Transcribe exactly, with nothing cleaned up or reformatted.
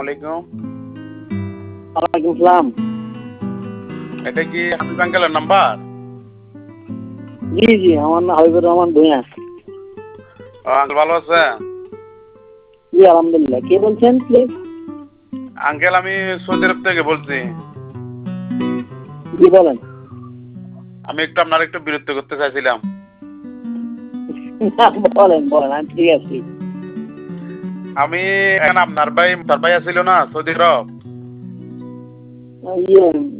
আলাইকুম। ওয়ালাইকুম আসসালাম। এটা কি হাবিব আঙ্কেলের নাম্বার? জি জি, আমার নাম হাবিবুর রহমান ভূঁইয়া। আঙ্কেল ভালো আছেন? জি আলহামদুলিল্লাহ। কে বলছেন প্লিজ? আঙ্কেল আমি সৌদি আরব থেকে বলছি। জি বলেন। আমি একটু আপনার একটু বিরক্ত করতে চাইছিলাম। বলেন বলেন, আমি ঠিক আছি। আমি এখন আপনার ভাই তার ভাই ছিল না সৌদি আরব, ইয়ে